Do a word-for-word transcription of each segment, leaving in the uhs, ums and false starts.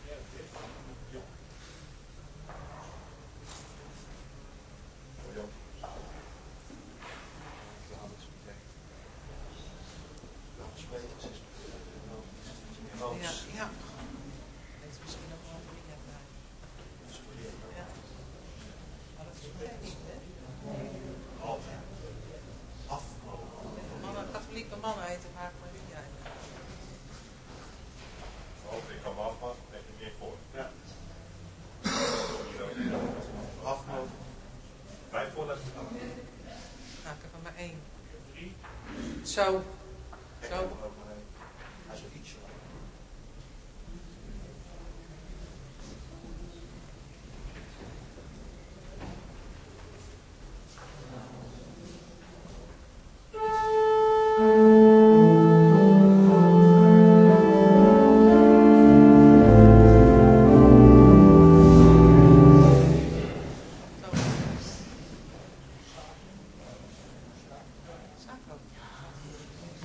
Ja, ja. Dat is misschien nog wel een goede vraag. Ja. Maar dat is nog niet, hè? Altijd. Afgelopen. Mannen, katholieke mannen heten vaak Maria. Als ik kan me afpassen, denk ik meer voor. Ja. Afgelopen. Vijf voorletters. Nou, ik heb er maar één. Zo. Zo. Hij is wel ietsje langer. Zaken.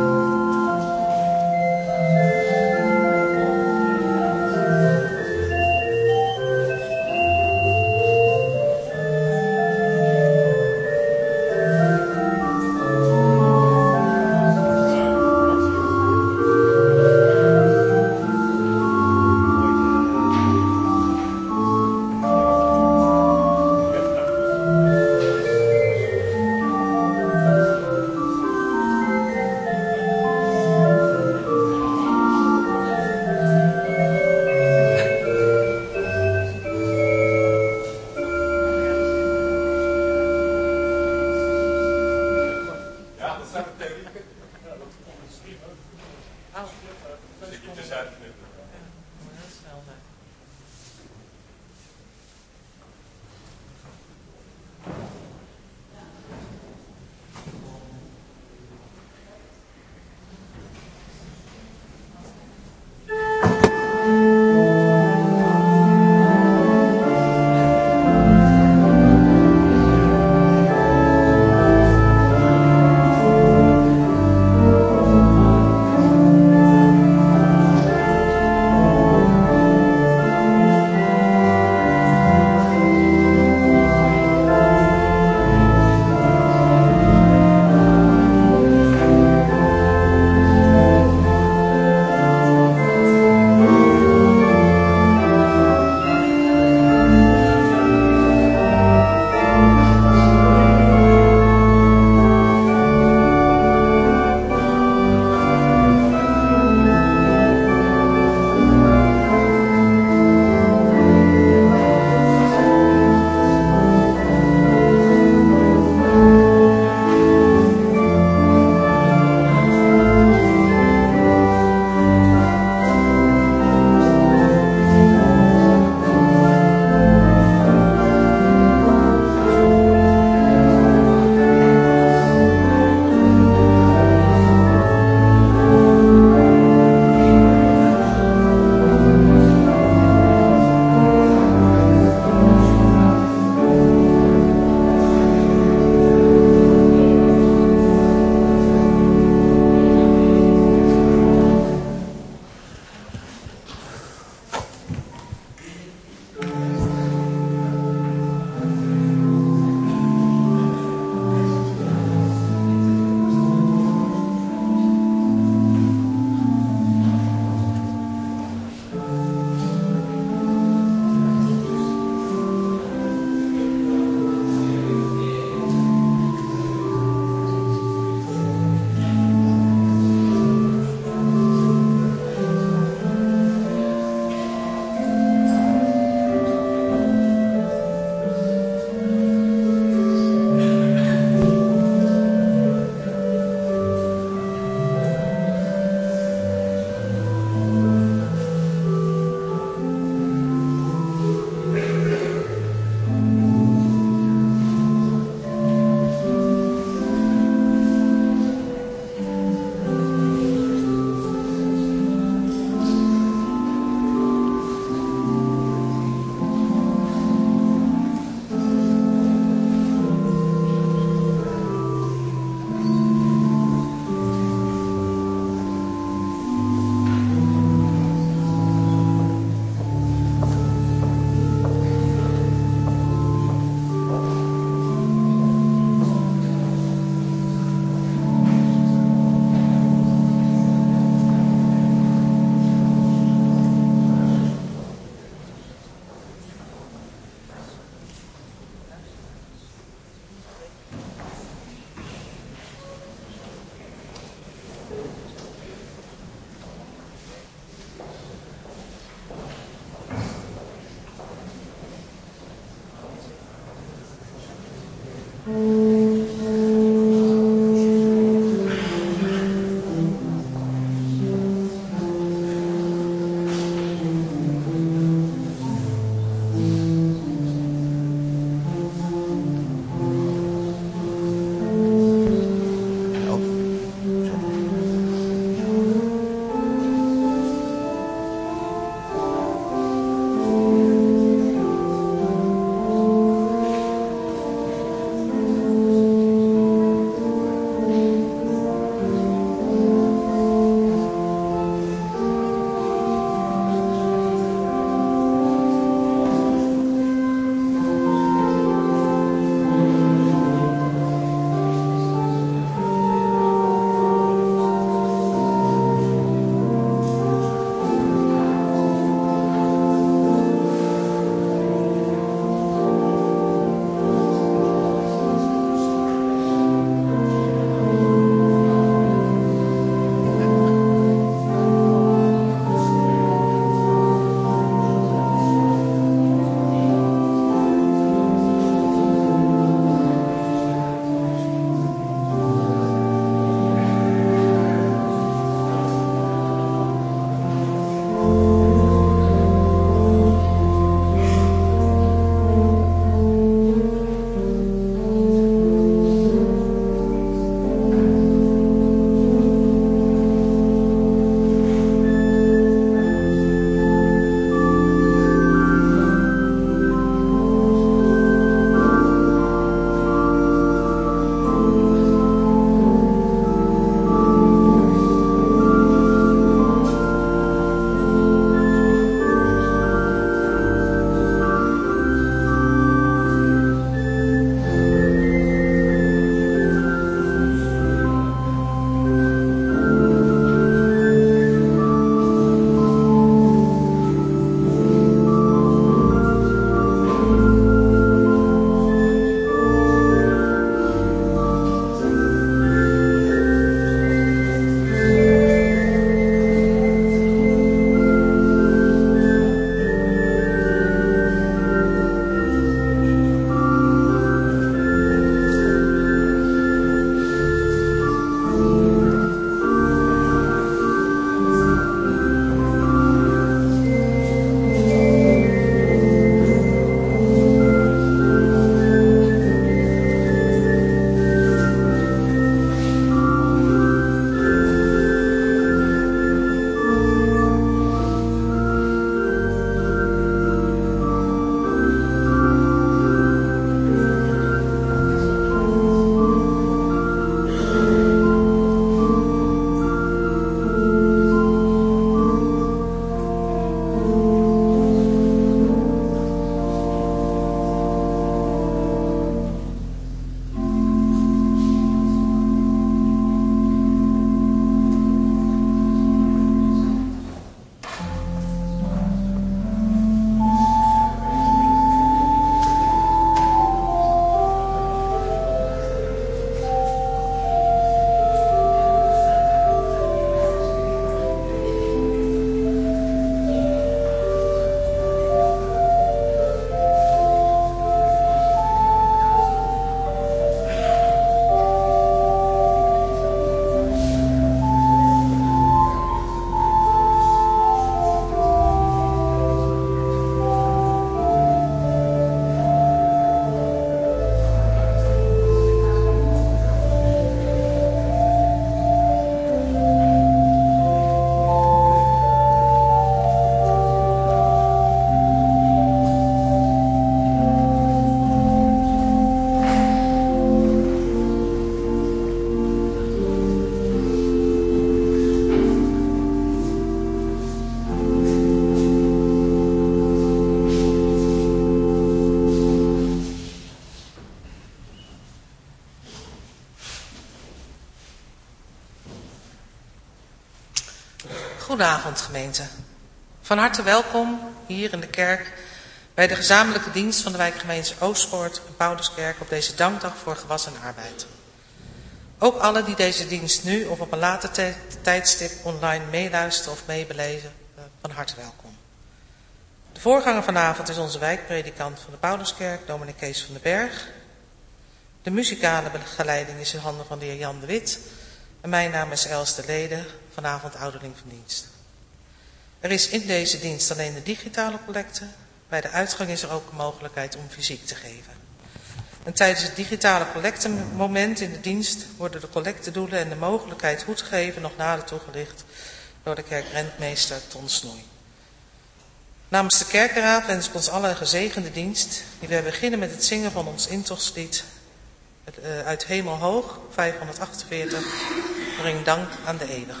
Goedenavond gemeente. Van harte welkom hier in de kerk bij de gezamenlijke dienst van de wijkgemeentes Oostpoort en Pauluskerk op deze dankdag voor gewas en arbeid. Ook alle die deze dienst nu of op een later tijdstip online meeluisteren of meebeleven, van harte welkom. De voorganger vanavond is onze wijkpredikant van de Pauluskerk, dominee Kees van den Berg. De muzikale begeleiding is in handen van de heer Jan de Wit. En mijn naam is Els de Lede, vanavond ouderling van dienst. Er is in deze dienst alleen de digitale collecte. Bij de uitgang is er ook een mogelijkheid om fysiek te geven. En tijdens het digitale collectemoment in de dienst worden de collectedoelen en de mogelijkheid hoe te geven nog nader toegelicht door de kerkrentmeester Ton Snoei. Namens de kerkenraad wens ik ons allen een gezegende dienst, die we beginnen met het zingen van ons intochtslied uit Hemel Hoog, vijfhonderdachtenveertig, breng dank aan de Eeuwige.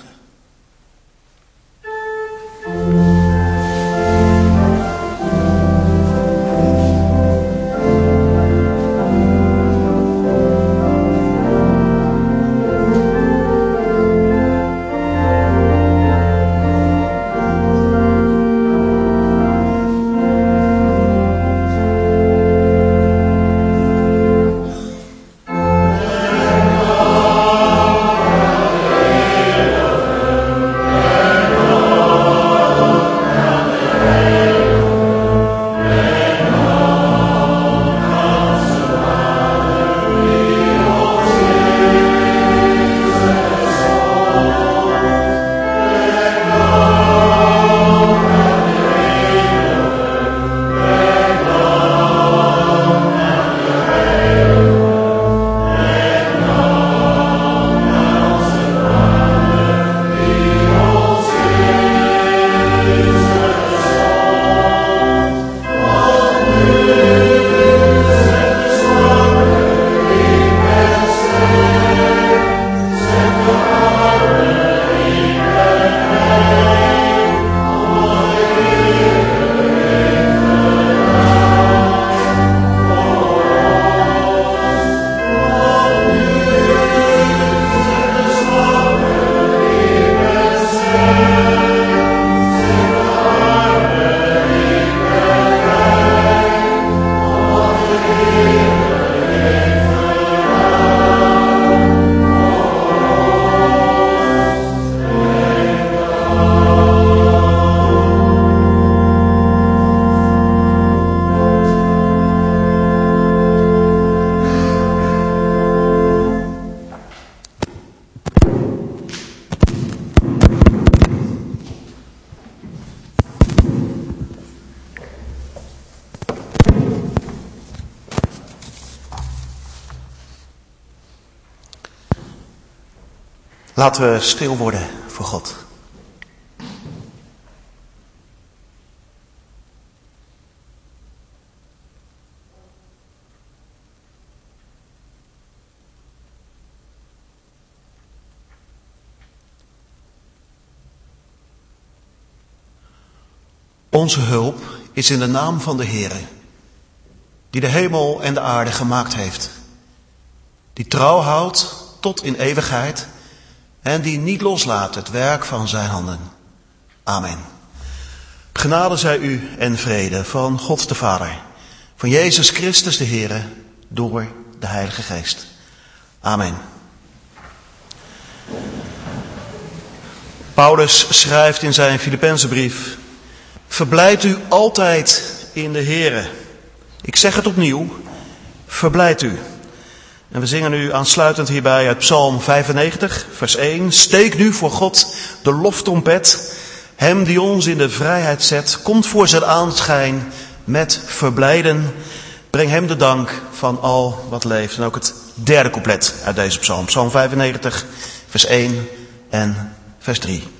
Laten we stil worden voor God. Onze hulp is in de naam van de Heere, die de hemel en de aarde gemaakt heeft, die trouw houdt tot in eeuwigheid en die niet loslaat het werk van zijn handen. Amen. Genade zij u en vrede van God de Vader, van Jezus Christus de Heere, door de Heilige Geest. Amen. Paulus schrijft in zijn Filippenzenbrief: Verblijd u altijd in de Heere. Ik zeg het opnieuw, verblijd u. En we zingen nu aansluitend hierbij uit Psalm vijfennegentig, vers één. Steek nu voor God de loftrompet. Hem die ons in de vrijheid zet, komt voor zijn aanschijn met verblijden. Breng hem de dank van al wat leeft. En ook het derde couplet uit deze psalm. Psalm vijfennegentig, vers één en vers drie.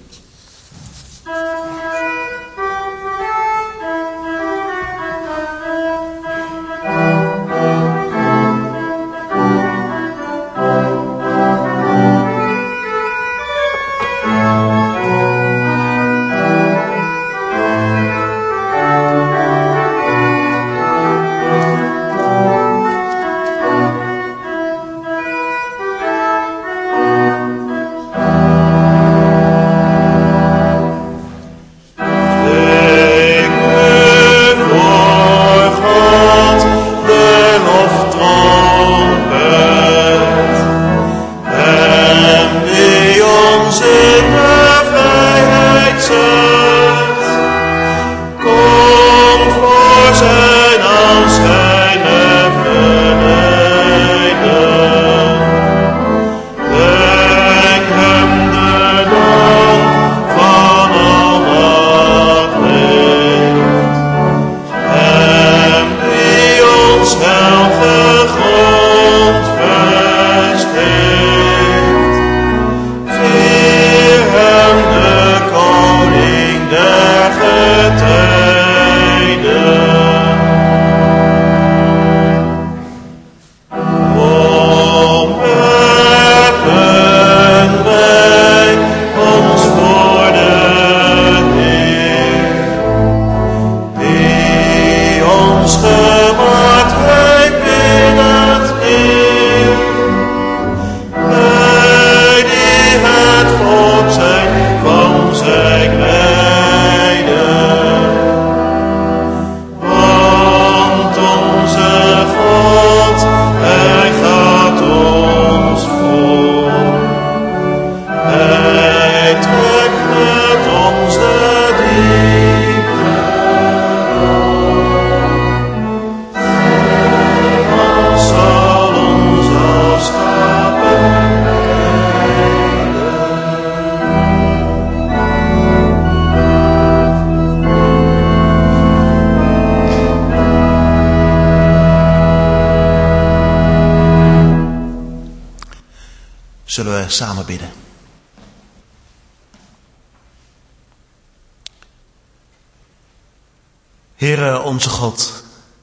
zullen we samen bidden. Heere onze God,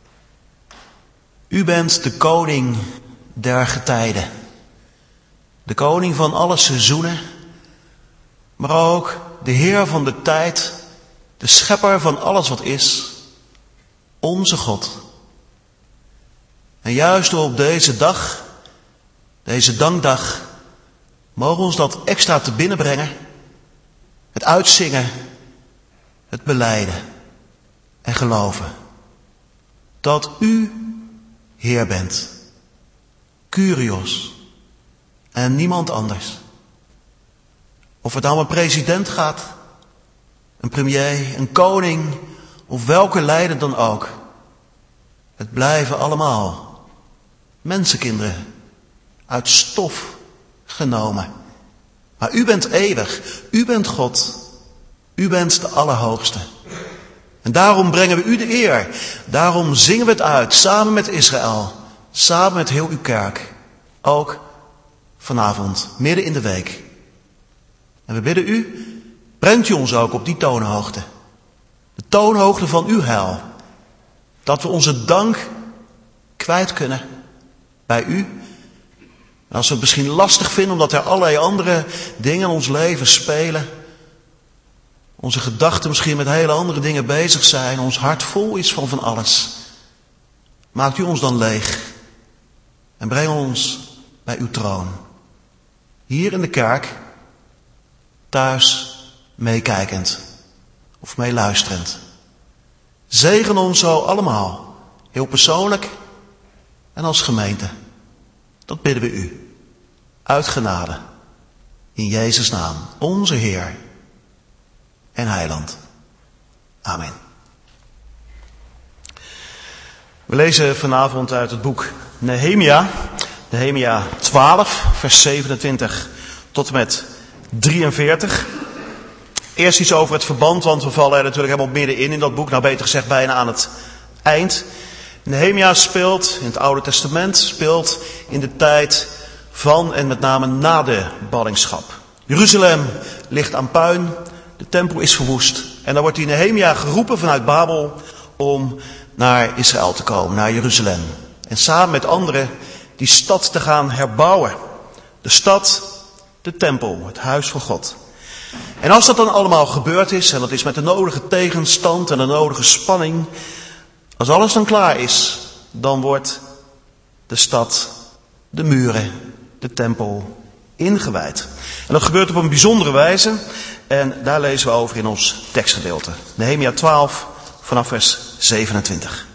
u bent de koning der getijden. De koning van alle seizoenen, maar ook de Heer van de tijd, de schepper van alles wat is, onze God. En juist op deze dag, deze dankdag, mogen we ons dat extra te binnen brengen. Het uitzingen, het belijden en geloven. Dat u Heer bent. Kyrios. En niemand anders. Of het nou om een president gaat, een premier, een koning of welke leider dan ook. Het blijven allemaal mensenkinderen uit stof genomen. Maar u bent eeuwig, u bent God, u bent de Allerhoogste. En daarom brengen we u de eer, daarom zingen we het uit, samen met Israël, samen met heel uw kerk. Ook vanavond, midden in de week. En we bidden u, brengt u ons ook op die toonhoogte. De toonhoogte van uw heil. Dat we onze dank kwijt kunnen bij u. En als we het misschien lastig vinden omdat er allerlei andere dingen in ons leven spelen. Onze gedachten misschien met hele andere dingen bezig zijn. Ons hart vol is van van alles. Maakt u ons dan leeg. En breng ons bij uw troon. Hier in de kerk. Thuis meekijkend. Of meeluisterend. Zegen ons zo allemaal. Heel persoonlijk. En als gemeente. Dat bidden we u. Uit genade. In Jezus' naam. Onze Heer. En Heiland. Amen. We lezen vanavond uit het boek Nehemia. Nehemia twaalf, vers zevenentwintig tot en met drieënveertig. Eerst iets over het verband, want we vallen er natuurlijk helemaal middenin in dat boek. Nou, beter gezegd bijna aan het eind. Nehemia speelt in het Oude Testament, speelt in de tijd van en met name na de ballingschap. Jeruzalem ligt aan puin, de tempel is verwoest. En dan wordt die Nehemia geroepen vanuit Babel om naar Israël te komen, naar Jeruzalem. En samen met anderen die stad te gaan herbouwen. De stad, de tempel, het huis van God. En als dat dan allemaal gebeurd is, en dat is met de nodige tegenstand en de nodige spanning. Als alles dan klaar is, dan wordt de stad, de muren, de tempel ingewijd. En dat gebeurt op een bijzondere wijze. En daar lezen we over in ons tekstgedeelte. Nehemia twaalf vanaf vers zevenentwintig.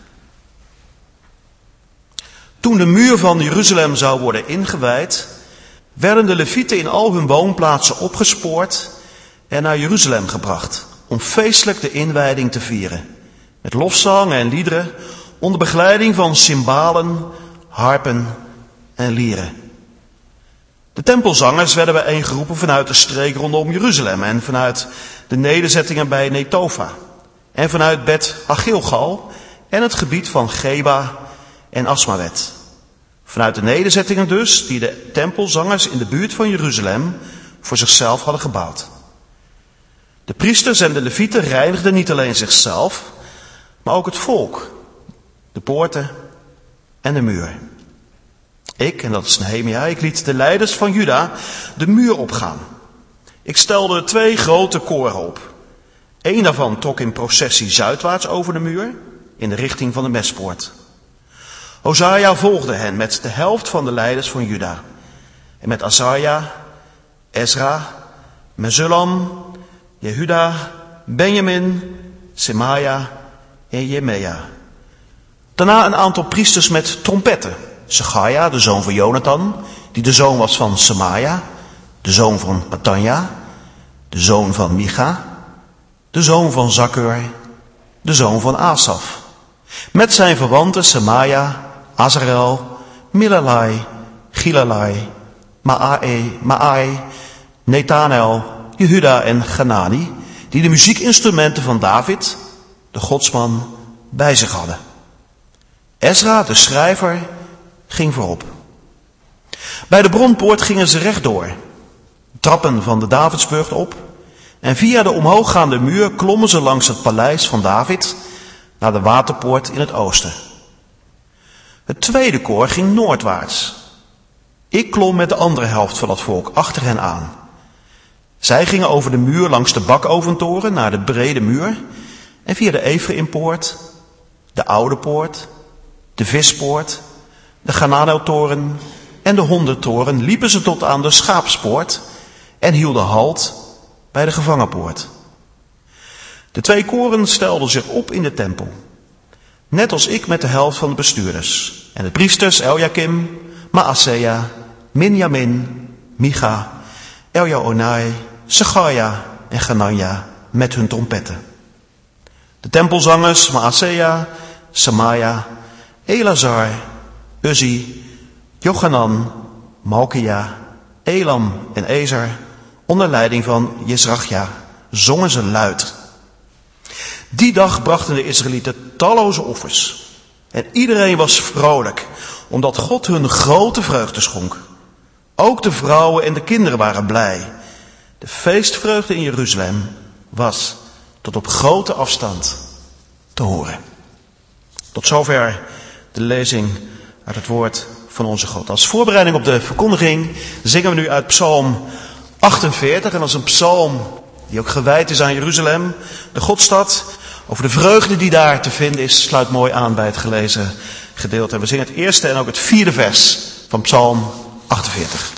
Toen de muur van Jeruzalem zou worden ingewijd, werden de Levieten in al hun woonplaatsen opgespoord en naar Jeruzalem gebracht, om feestelijk de inwijding te vieren. Met lofzang en liederen, onder begeleiding van cymbalen, harpen en lieren. De tempelzangers werden bijeengeroepen vanuit de streek rondom Jeruzalem en vanuit de nederzettingen bij Netofa en vanuit Bet Hagilgal en het gebied van Geba en Asmawet. Vanuit de nederzettingen dus, die de tempelzangers in de buurt van Jeruzalem voor zichzelf hadden gebouwd. De priesters en de levieten reinigden niet alleen zichzelf, maar ook het volk, de poorten en de muur. Ik, en dat is Nehemia, ik liet de leiders van Juda de muur opgaan. Ik stelde twee grote koren op. Eén daarvan trok in processie zuidwaarts over de muur, in de richting van de Mespoort. Hosaja volgde hen met de helft van de leiders van Juda. En met Azaria, Ezra, Mesullam, Jehuda, Benjamin, Semaja en Jemea. Daarna een aantal priesters met trompetten. Segaja, de zoon van Jonathan, die de zoon was van Semaja, de zoon van Matanja, de zoon van Micha, de zoon van Zakur, de zoon van Asaf. Met zijn verwanten Semaja, Azarel, Milalai, Gilalai, Maae, Maae, Netanel, Jehuda en Ganani, die de muziekinstrumenten van David, de godsman, bij zich hadden. Ezra, de schrijver, ging voorop. Bij de bronpoort gingen ze rechtdoor, trappen van de Davidsburcht op, en via de omhooggaande muur klommen ze langs het paleis van David naar de waterpoort in het oosten. Het tweede koor ging noordwaarts. Ik klom met de andere helft van het volk achter hen aan. Zij gingen over de muur langs de bakoventoren naar de brede muur en via de Efraïmpoort, de Oude Poort, de Vispoort, de Ganadeltoren en de Hondentoren liepen ze tot aan de Schaapspoort en hielden halt bij de Gevangenpoort. De twee koren stelden zich op in de tempel, net als ik met de helft van de bestuurders. En de priesters Eljakim, Maaseia, Minjamin, Micha, Eljaonai, Secharia en Ganania met hun trompetten. De tempelzangers Maaseia, Samaia, Elazar, Uzzi, Jochanan, Malkia, Elam en Ezer, onder leiding van Jezrachia, zongen ze luid. Die dag brachten de Israëlieten talloze offers. En iedereen was vrolijk, omdat God hun grote vreugde schonk. Ook de vrouwen en de kinderen waren blij. De feestvreugde in Jeruzalem was tot op grote afstand te horen. Tot zover de lezing uit het woord van onze God. Als voorbereiding op de verkondiging zingen we nu uit Psalm achtenveertig. En dat is een psalm die ook gewijd is aan Jeruzalem, de Godstad. Over de vreugde die daar te vinden is, sluit mooi aan bij het gelezen gedeelte. En we zingen het eerste en ook het vierde vers van Psalm achtenveertig.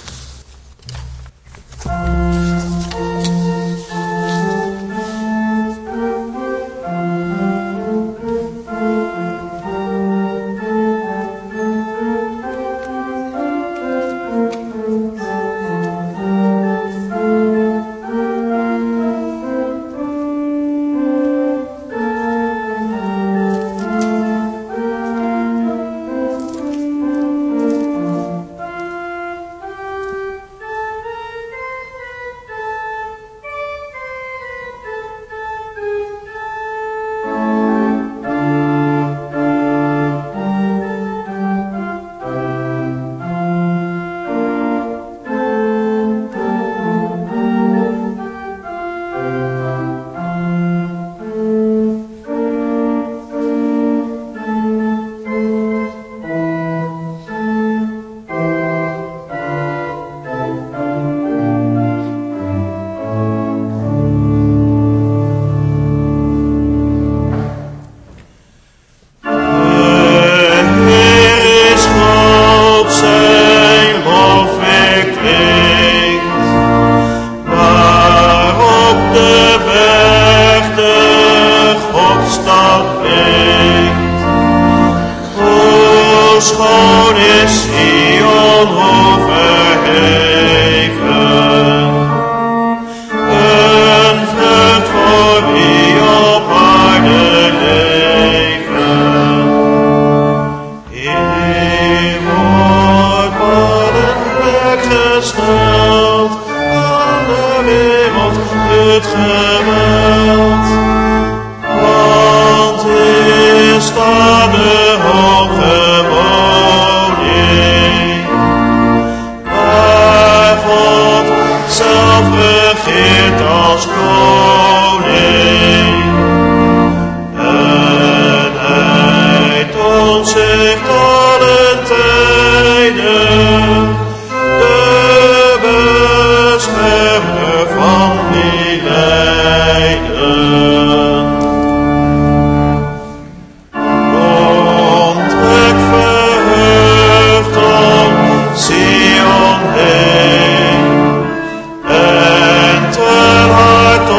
En ter harte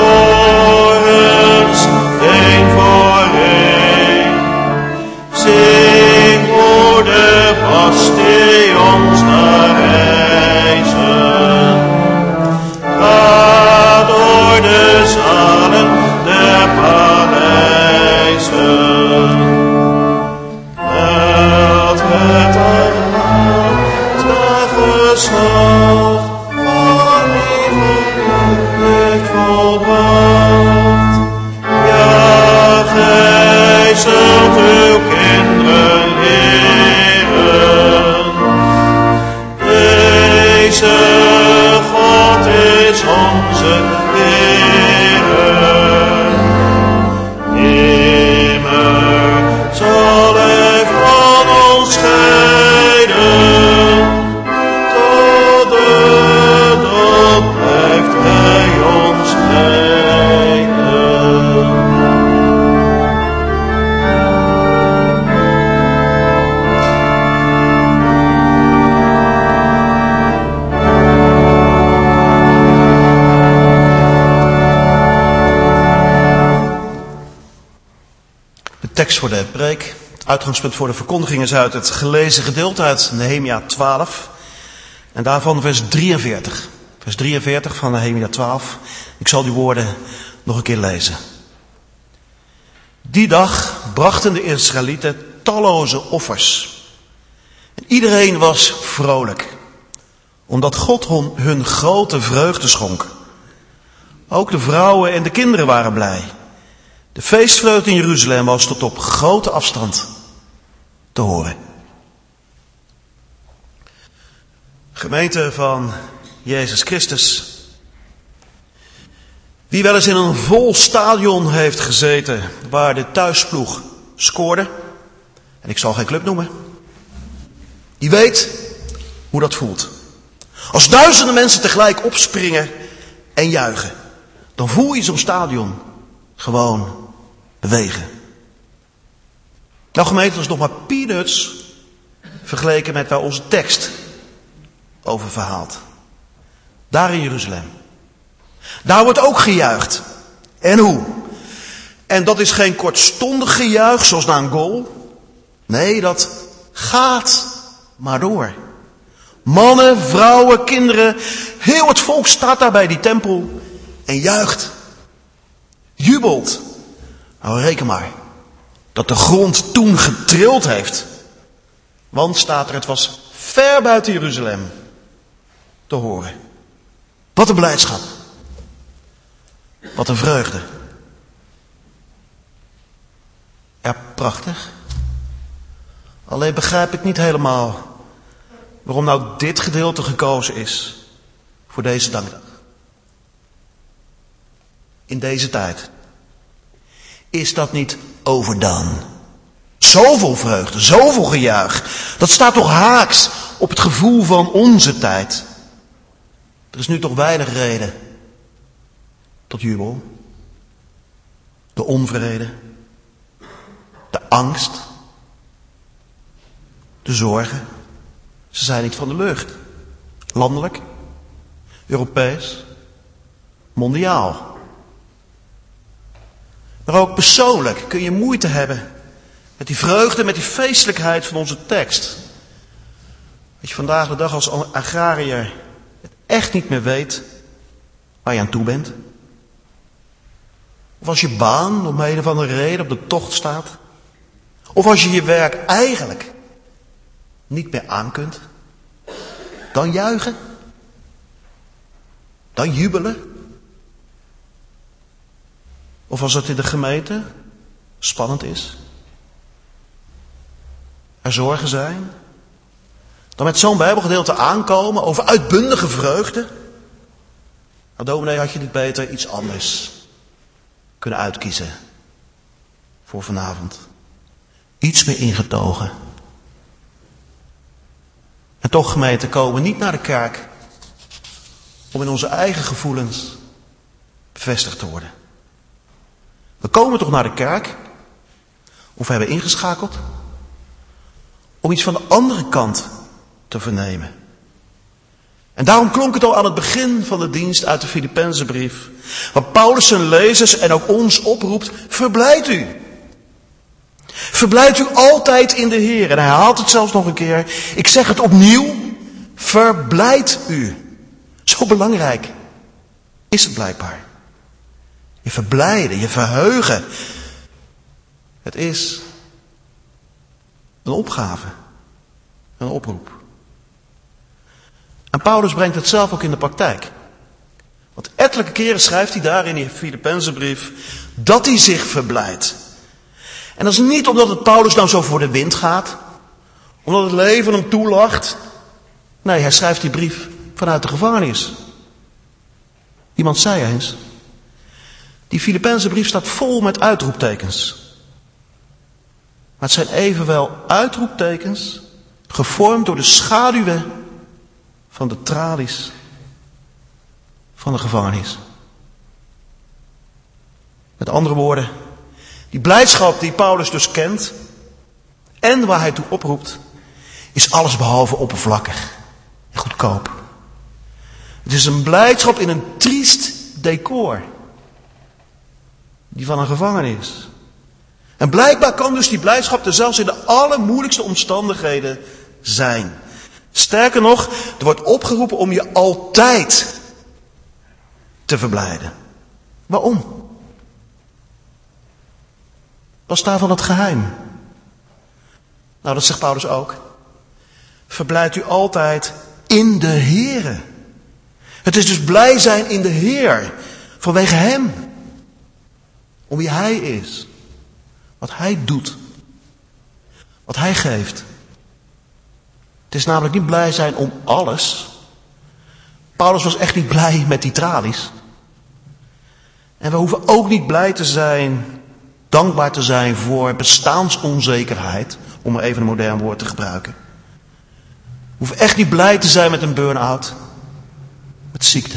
tekst voor de preek. Het uitgangspunt voor de verkondiging is uit het gelezen gedeelte uit Nehemia twaalf. En daarvan vers drieënveertig. Vers drieënveertig van Nehemia twaalf. Ik zal die woorden nog een keer lezen. Die dag brachten de Israëlieten talloze offers. En iedereen was vrolijk, omdat God hun grote vreugde schonk. Ook de vrouwen en de kinderen waren blij. De feestvreugde in Jeruzalem was tot op grote afstand te horen. Gemeente van Jezus Christus. Wie wel eens in een vol stadion heeft gezeten waar de thuisploeg scoorde, en ik zal geen club noemen, die weet hoe dat voelt. Als duizenden mensen tegelijk opspringen en juichen, dan voel je zo'n stadion gewoon bewegen. Nou gemeente, dat is nog maar peanuts vergeleken met waar onze tekst over verhaalt. Daar in Jeruzalem. Daar wordt ook gejuicht. En hoe? En dat is geen kortstondig gejuich zoals na een goal. Nee, dat gaat maar door. Mannen, vrouwen, kinderen, heel het volk staat daar bij die tempel en juicht. Jubelt. Nou, reken maar dat de grond toen getrild heeft. Want staat er, het was ver buiten Jeruzalem te horen. Wat een blijdschap. Wat een vreugde. Ja, prachtig. Alleen begrijp ik niet helemaal waarom nou dit gedeelte gekozen is voor deze dankdag. In deze tijd. Is dat niet overdone? Zoveel vreugde, zoveel gejuich. Dat staat toch haaks op het gevoel van onze tijd. Er is nu toch weinig reden tot jubel. De onvrede. De angst. De zorgen. Ze zijn niet van de lucht. Landelijk. Europees. Mondiaal. Maar ook persoonlijk kun je moeite hebben met die vreugde, met die feestelijkheid van onze tekst. Dat je vandaag de dag als agrariër het echt niet meer weet waar je aan toe bent. Of als je baan om een of andere reden op de tocht staat. Of als je je werk eigenlijk niet meer aan kunt. Dan juichen. Dan jubelen. Of als het in de gemeente spannend is. Er zorgen zijn. Dan met zo'n Bijbelgedeelte aankomen over uitbundige vreugde. Nou, dominee, had je niet beter iets anders kunnen uitkiezen voor vanavond. Iets meer ingetogen. En toch, gemeente, komen we niet naar de kerk om in onze eigen gevoelens bevestigd te worden. We komen toch naar de kerk, of we hebben ingeschakeld, om iets van de andere kant te vernemen. En daarom klonk het al aan het begin van de dienst uit de Filippenzenbrief, waar Paulus zijn lezers en ook ons oproept, verblijd u. Verblijd u altijd in de Heer. En hij herhaalt het zelfs nog een keer. Ik zeg het opnieuw, verblijd u. Zo belangrijk is het blijkbaar. Je verblijden, je verheugen. Het is een opgave, een oproep. En Paulus brengt het zelf ook in de praktijk. Want ettelijke keren schrijft hij daar in die Filippenzenbrief dat hij zich verblijdt. En dat is niet omdat het Paulus nou zo voor de wind gaat, omdat het leven hem toelacht. Nee, hij schrijft die brief vanuit de gevangenis. Iemand zei eens, die Filippenzenbrief staat vol met uitroeptekens. Maar het zijn evenwel uitroeptekens, gevormd door de schaduwen van de tralies van de gevangenis. Met andere woorden, die blijdschap die Paulus dus kent en waar hij toe oproept, is allesbehalve oppervlakkig en goedkoop. Het is een blijdschap in een triest decor. Die van een gevangenis. En blijkbaar kan dus die blijdschap er zelfs in de allermoeilijkste omstandigheden zijn. Sterker nog, er wordt opgeroepen om je altijd te verblijden. Waarom? Wat is daarvan het geheim? Nou, dat zegt Paulus ook. Verblijd u altijd in de Heere. Het is dus blij zijn in de Heer. Vanwege Hem. Om wie Hij is. Wat Hij doet. Wat Hij geeft. Het is namelijk niet blij zijn om alles. Paulus was echt niet blij met die tralies. En we hoeven ook niet blij te zijn, dankbaar te zijn voor bestaansonzekerheid. Om maar even een modern woord te gebruiken. We hoeven echt niet blij te zijn met een burn-out. Met ziekte.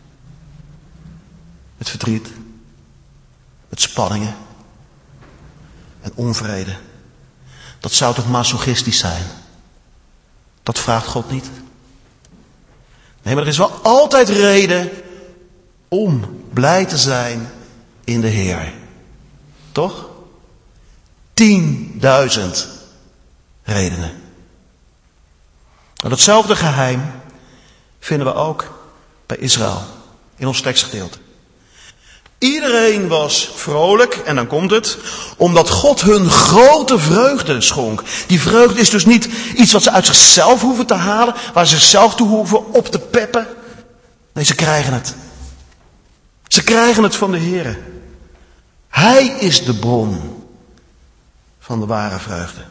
Met verdriet. Met spanningen. En onvrede. Dat zou toch masochistisch zijn? Dat vraagt God niet. Nee, maar er is wel altijd reden om blij te zijn in de Heer. Toch? Tienduizend redenen. En datzelfde geheim vinden we ook bij Israël. In ons tekstgedeelte. Iedereen was vrolijk, en dan komt het, omdat God hun grote vreugde schonk. Die vreugde is dus niet iets wat ze uit zichzelf hoeven te halen, waar ze zichzelf toe hoeven op te peppen. Nee, ze krijgen het. Ze krijgen het van de Heere. Hij is de bron van de ware vreugde.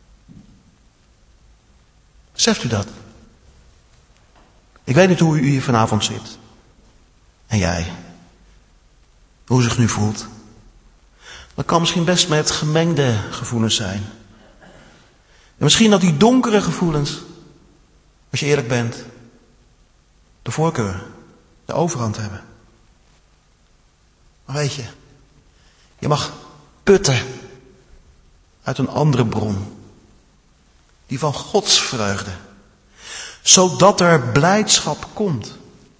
Beseft u dat? Ik weet niet hoe u hier vanavond zit. En jij. Hoe u zich nu voelt. Dat kan misschien best met gemengde gevoelens zijn. En misschien dat die donkere gevoelens, als je eerlijk bent, de voorkeur, de overhand hebben. Maar weet je, je mag putten uit een andere bron. Die van Gods vreugde. Zodat er blijdschap komt.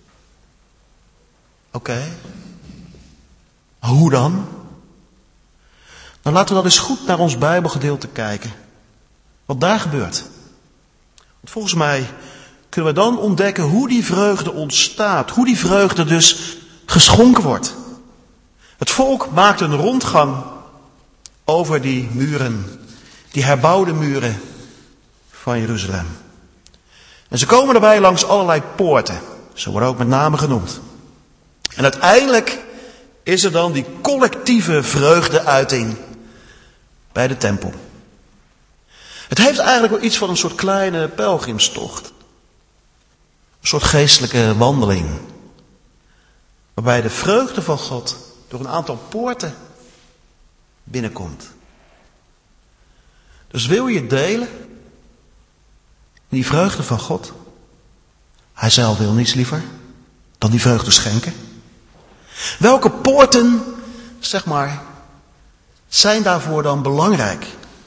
Oké. Okay. Hoe dan? Dan laten we dan eens goed naar ons Bijbelgedeelte kijken. Wat daar gebeurt. Want volgens mij kunnen we dan ontdekken hoe die vreugde ontstaat. Hoe die vreugde dus geschonken wordt. Het volk maakt een rondgang over die muren. Die herbouwde muren van Jeruzalem. En ze komen daarbij langs allerlei poorten. Ze worden ook met name genoemd. En uiteindelijk is er dan die collectieve vreugdeuiting bij de tempel. Het heeft eigenlijk wel iets van een soort kleine pelgrimstocht. Een soort geestelijke wandeling. Waarbij de vreugde van God door een aantal poorten binnenkomt. Dus wil je delen in die vreugde van God? Hij zelf wil niets liever dan die vreugde schenken. Welke poorten, zeg maar, zijn daarvoor dan belangrijk?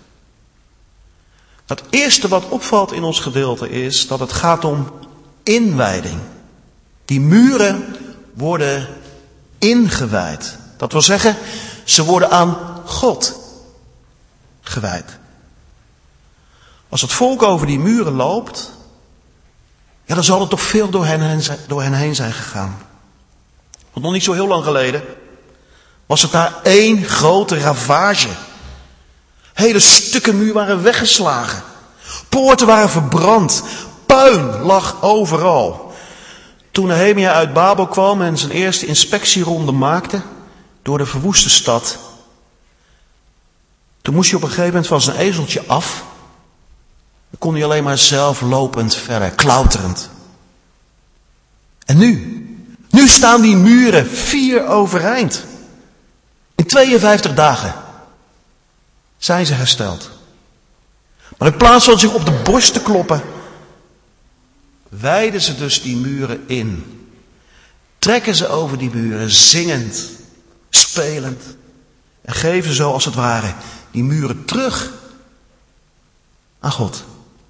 Het eerste wat opvalt in ons gedeelte is dat het gaat om inwijding. Die muren worden ingewijd. Dat wil zeggen, ze worden aan God gewijd. Als het volk over die muren loopt, ja, dan zal er toch veel door hen heen zijn, door hen heen zijn gegaan. Want nog niet zo heel lang geleden was het daar één grote ravage. Hele stukken muur waren weggeslagen. Poorten waren verbrand. Puin lag overal. Toen Nehemia uit Babel kwam en zijn eerste inspectieronde maakte door de verwoeste stad. Toen moest hij op een gegeven moment van zijn ezeltje af. Dan kon hij alleen maar zelf lopend verder, klauterend. En nu? Nu staan die muren vier overeind. In tweeënvijftig dagen zijn ze hersteld. Maar in plaats van zich op de borst te kloppen, wijden ze dus die muren in. Trekken ze over die muren, zingend, spelend. En geven zo als het ware die muren terug aan God.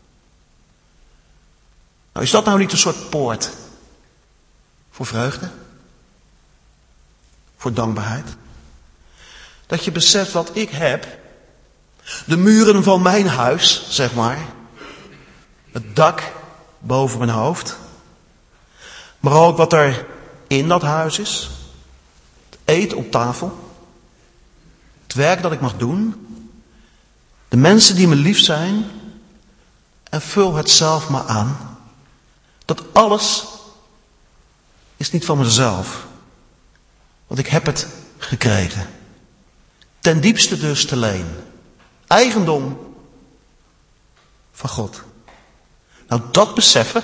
Nou, is dat nou niet een soort poort voor vreugde? Voor dankbaarheid? Dat je beseft wat ik heb. De muren van mijn huis, zeg maar. Het dak boven mijn hoofd. Maar ook wat er in dat huis is. Het eten op tafel. Het werk dat ik mag doen. De mensen die me lief zijn. En vul het zelf maar aan. Dat alles is niet van mezelf. Want ik heb het gekregen. Ten diepste dus te leen. Eigendom van God. Nou, dat beseffen.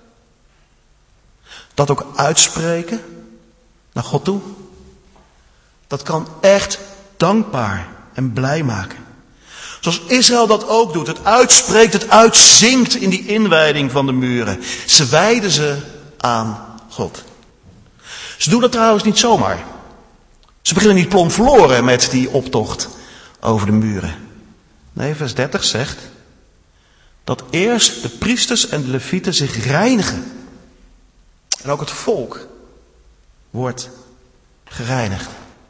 Dat ook uitspreken naar God toe. Dat kan echt dankbaar en blij maken. Zoals Israël dat ook doet. Het uitspreekt, het uitzingt in die inwijding van de muren. Ze wijden ze aan God. Ze doen dat trouwens niet zomaar. Ze beginnen niet plomp verloren met die optocht over de muren. Nee, vers dertig zegt dat eerst de priesters en de levieten zich reinigen. En ook het volk wordt gereinigd.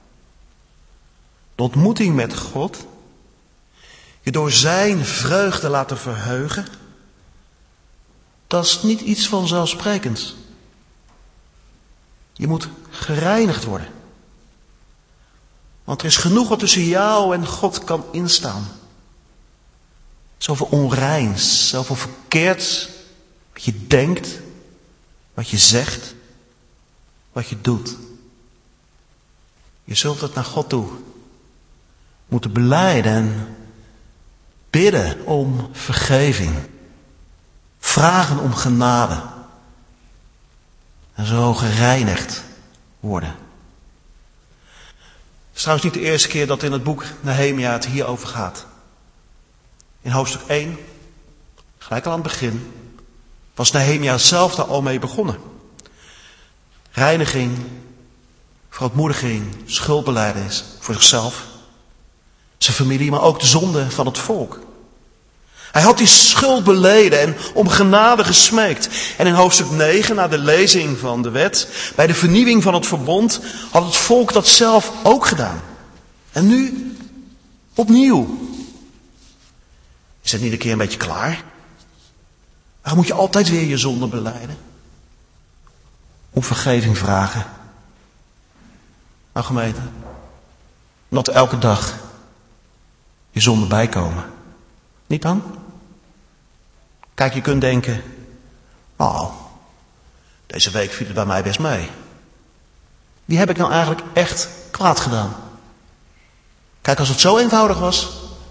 De ontmoeting met God, je door zijn vreugde laten verheugen, dat is niet iets vanzelfsprekends. Je moet gereinigd worden. Want er is genoeg wat tussen jou en God kan instaan. Zoveel onreins, zoveel verkeerds. Wat je denkt, wat je zegt, wat je doet. Je zult het naar God toe moeten belijden en bidden om vergeving. Vragen om genade. En zo gereinigd worden. Het is trouwens niet de eerste keer dat in het boek Nehemia het hierover gaat. In hoofdstuk één, gelijk al aan het begin, was Nehemia zelf daar al mee begonnen. Reiniging, verootmoediging, schuldbelijdenis voor zichzelf, zijn familie, maar ook de zonde van het volk. Hij had die schuld beleden en om genade gesmeekt. En in hoofdstuk negen, na de lezing van de wet, bij de vernieuwing van het verbond, had het volk dat zelf ook gedaan. En nu, opnieuw. Is het niet een keer een beetje klaar? Waarom moet je altijd weer je zonde belijden? Om vergeving vragen. Nou gemeente, omdat er elke dag je zonden bijkomen. Niet dan? Kijk, je kunt denken, nou, deze week viel het bij mij best mee. Wie heb ik nou eigenlijk echt kwaad gedaan? Kijk, als het zo eenvoudig was,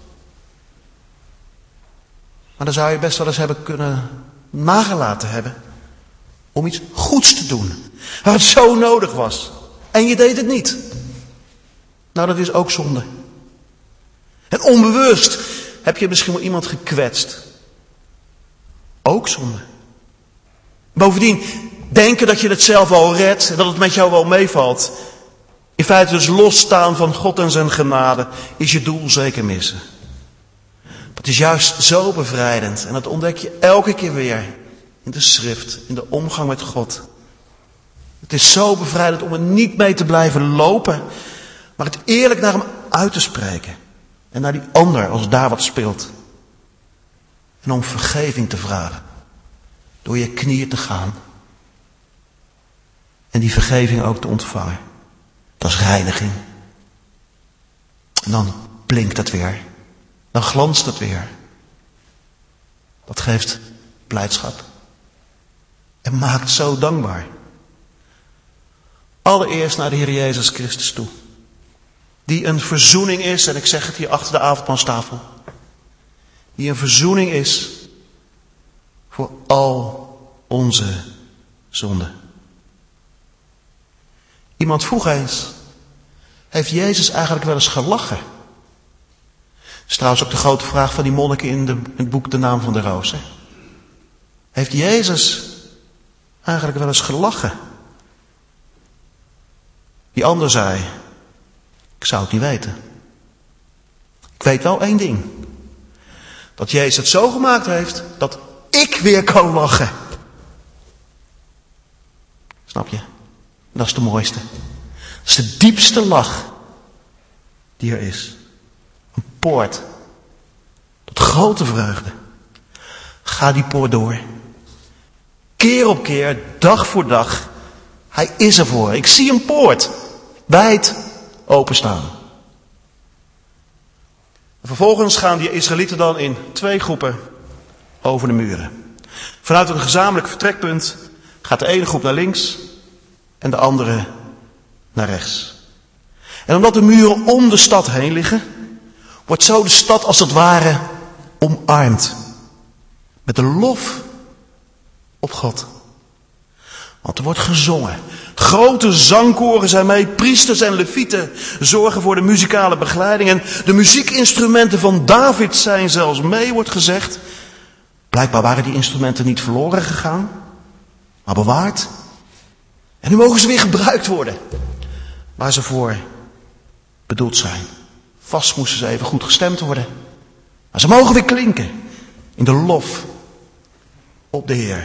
maar dan zou je best wel eens hebben kunnen nagelaten hebben om iets goeds te doen, waar het zo nodig was. En je deed het niet. Nou, dat is ook zonde. En onbewust heb je misschien wel iemand gekwetst. Ook zonde. Bovendien, denken dat je het zelf wel redt en dat het met jou wel meevalt. In feite dus losstaan van God en zijn genade is je doel zeker missen. Dat is juist zo bevrijdend en dat ontdek je elke keer weer in de schrift, in de omgang met God. Het is zo bevrijdend om er niet mee te blijven lopen, maar het eerlijk naar hem uit te spreken. En naar die ander als daar wat speelt. En om vergeving te vragen. Door je knieën te gaan. En die vergeving ook te ontvangen. Dat is reiniging. En dan blinkt het weer. Dan glanst het weer. Dat geeft blijdschap. En maakt zo dankbaar. Allereerst naar de Heer Jezus Christus toe. Die een verzoening is, en ik zeg het hier achter de avondmaalstafel. Die een verzoening is voor al onze zonden. Iemand vroeg eens, heeft Jezus eigenlijk wel eens gelachen? Dat is trouwens ook de grote vraag van die monniken in, de, in het boek De Naam van de Roos. Hè? Heeft Jezus eigenlijk wel eens gelachen? Die ander zei, ik zou het niet weten. Ik weet wel één ding. Dat Jezus het zo gemaakt heeft dat ik weer kan lachen. Snap je? Dat is de mooiste. Dat is de diepste lach die er is. Een poort tot grote vreugde. Ga die poort door. Keer op keer, dag voor dag. Hij is ervoor. Ik zie een poort wijd openstaan. Vervolgens gaan die Israëlieten dan in twee groepen over de muren. Vanuit een gezamenlijk vertrekpunt gaat de ene groep naar links en de andere naar rechts. En omdat de muren om de stad heen liggen, wordt zo de stad als het ware omarmd. Met de lof op God. Want er wordt gezongen. Grote zangkoren zijn mee. Priesters en levieten zorgen voor de muzikale begeleiding. En de muziekinstrumenten van David zijn zelfs mee, wordt gezegd. Blijkbaar waren die instrumenten niet verloren gegaan, maar bewaard. En nu mogen ze weer gebruikt worden. Waar ze voor bedoeld zijn. Vast moesten ze even goed gestemd worden. Maar ze mogen weer klinken in de lof op de Heer.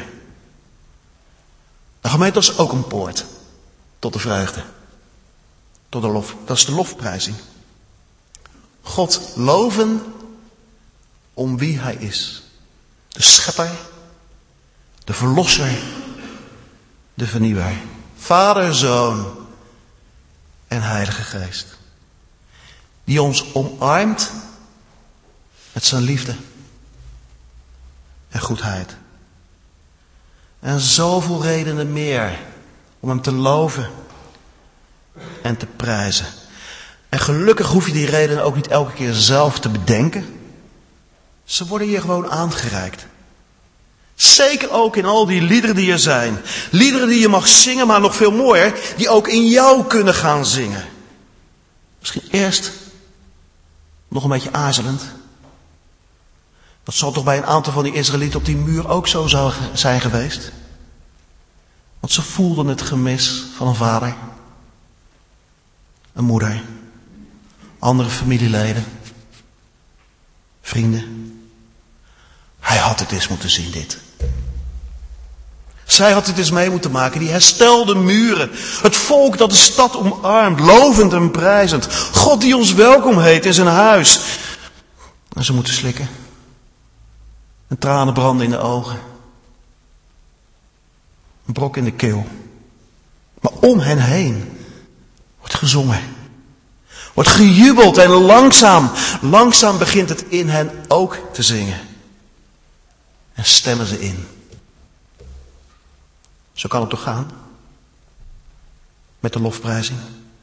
De gemeente is ook een poort tot de vreugde. Tot de lof. Dat is de lofprijzing. God loven om wie hij is. De schepper, de verlosser, de vernieuwer. Vader, Zoon en Heilige Geest. Die ons omarmt met zijn liefde en goedheid. En zoveel redenen meer om hem te loven en te prijzen. En gelukkig hoef je die redenen ook niet elke keer zelf te bedenken. Ze worden hier gewoon aangereikt. Zeker ook in al die liederen die er zijn. Liederen die je mag zingen, maar nog veel mooier, die ook in jou kunnen gaan zingen. Misschien eerst nog een beetje aarzelend. Dat zal toch bij een aantal van die Israëlieten op die muur ook zo zou zijn geweest. Want ze voelden het gemis van een vader, een moeder, andere familieleden, vrienden. Hij had het eens moeten zien, dit. Zij had het eens mee moeten maken, die herstelde muren. Het volk dat de stad omarmt, lovend en prijzend. God die ons welkom heet in zijn huis. En ze moeten slikken. En tranen branden in de ogen. Een brok in de keel. Maar om hen heen wordt gezongen. Wordt gejubeld en langzaam, langzaam begint het in hen ook te zingen. En stemmen ze in. Zo kan het toch gaan? Met de lofprijzing.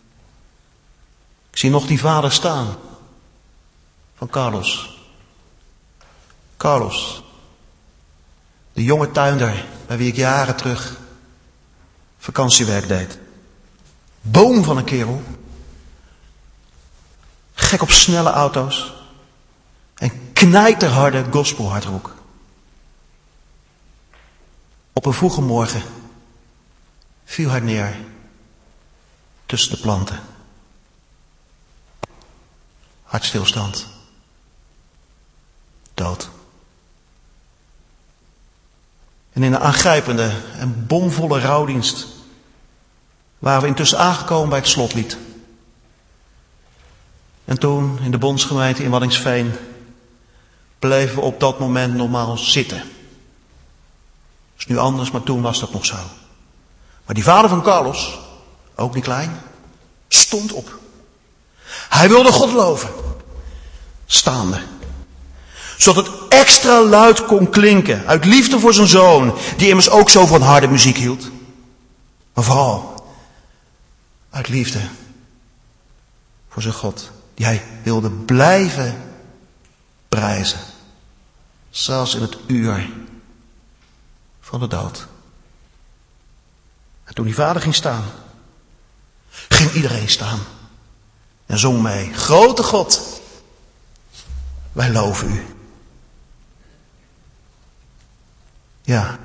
Ik zie nog die vader staan. Van Carlos. Carlos. De jonge tuinder bij wie ik jaren terug vakantiewerk deed. Boom van een kerel. Gek op snelle auto's. En knijterharde gospelhardrock. Op een vroege morgen viel hij neer tussen de planten. Hartstilstand. Dood. En in een aangrijpende en bomvolle rouwdienst waren we intussen aangekomen bij het slotlied. En toen in de bondsgemeente in Waddinxveen bleven we op dat moment normaal zitten. Dat is nu anders, maar toen was dat nog zo. Maar die vader van Carlos, ook niet klein, stond op. Hij wilde God loven. Staande. Zodat het extra luid kon klinken. Uit liefde voor zijn zoon. Die immers ook zo van harde muziek hield. Maar vooral uit liefde voor zijn God. Die hij wilde blijven prijzen. Zelfs in het uur van de dood. En toen die vader ging staan, ging iedereen staan. En zong mee. Grote God, wij loven u. Ja,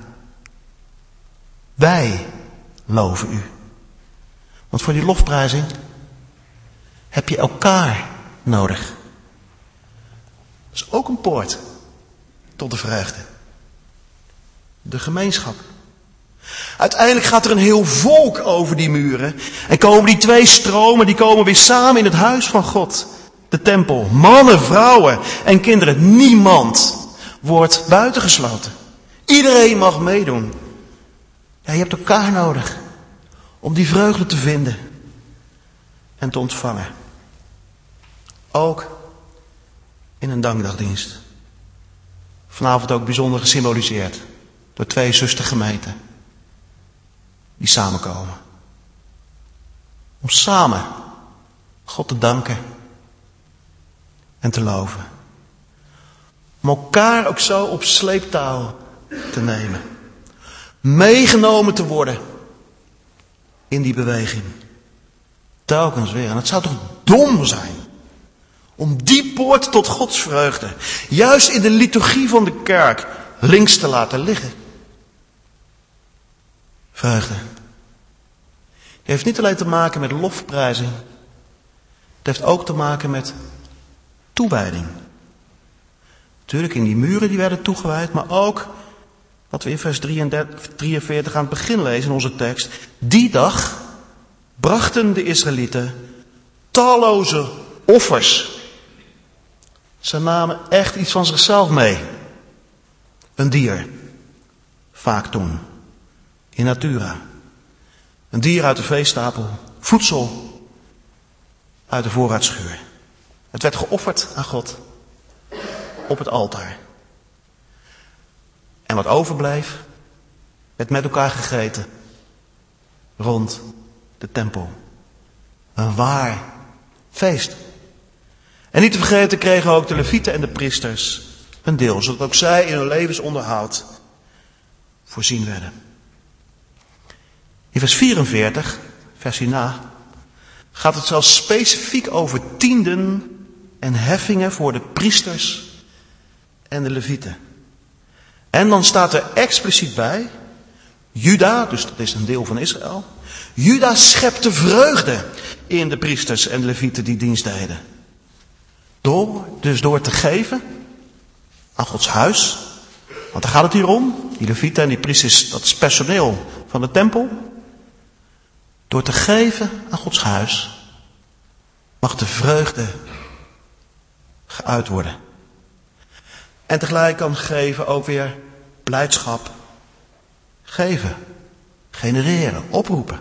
wij loven u. Want voor die lofprijzing heb je elkaar nodig. Dat is ook een poort tot de vreugde. De gemeenschap. Uiteindelijk gaat er een heel volk over die muren. En komen die twee stromen, die komen weer samen in het huis van God. de tempel. Mannen, vrouwen en kinderen. Niemand wordt buitengesloten. Iedereen mag meedoen. Ja, je hebt elkaar nodig om die vreugde te vinden en te ontvangen. Ook in een dankdagdienst. Vanavond ook bijzonder gesymboliseerd door twee zustergemeenten die samenkomen. Om samen God te danken en te loven. Om elkaar ook zo op sleeptouw te nemen. Meegenomen te worden in die beweging. Telkens weer. En het zou toch dom zijn om die poort tot Gods vreugde juist in de liturgie van de kerk links te laten liggen. Vreugde. Die heeft niet alleen te maken met lofprijzing. Het heeft ook te maken met toewijding. Natuurlijk in die muren die werden toegewijd, maar ook wat we in vers drieënveertig aan het begin lezen in onze tekst. Die dag brachten de Israëlieten talloze offers. Ze namen echt iets van zichzelf mee. Een dier. Vaak toen. In natura. Een dier uit de veestapel. Voedsel uit de voorraadschuur. Het werd geofferd aan God. Op het altaar. En wat overbleef, werd met elkaar gegeten. Rond de tempel. Een waar feest. En niet te vergeten kregen ook de levieten en de priesters een deel. Zodat ook zij in hun levensonderhoud voorzien werden. In vers vierenveertig, vers hierna, gaat het zelfs specifiek over tienden en heffingen voor de priesters en de levieten. En dan staat er expliciet bij, Juda, dus dat is een deel van Israël, Juda schepte vreugde in de priesters en de levieten die dienst deden. Door, dus door te geven aan Gods huis, want daar gaat het hier om, die levieten en die priesters, dat is personeel van de tempel. Door te geven aan Gods huis mag de vreugde geuit worden. En tegelijk kan geven ook weer blijdschap geven, genereren, oproepen.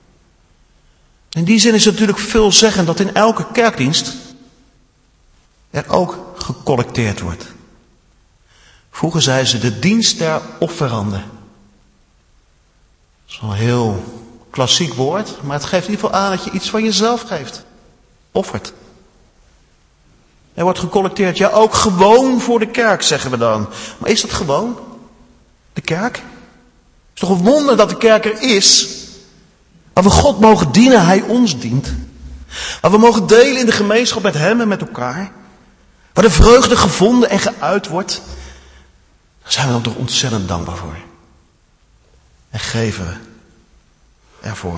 In die zin is het natuurlijk veelzeggend dat in elke kerkdienst er ook gecollecteerd wordt. Vroeger zeiden ze de dienst der offeranden. Dat is wel een heel klassiek woord, maar het geeft in ieder geval aan dat je iets van jezelf geeft. Offert. Er wordt gecollecteerd, ja ook gewoon voor de kerk, zeggen we dan. Maar is dat gewoon? De kerk? Het is toch een wonder dat de kerk er is. Waar we God mogen dienen, Hij ons dient. Waar we mogen delen in de gemeenschap met Hem en met elkaar. Waar de vreugde gevonden en geuit wordt. Daar zijn we dan toch ontzettend dankbaar voor. En geven we ervoor.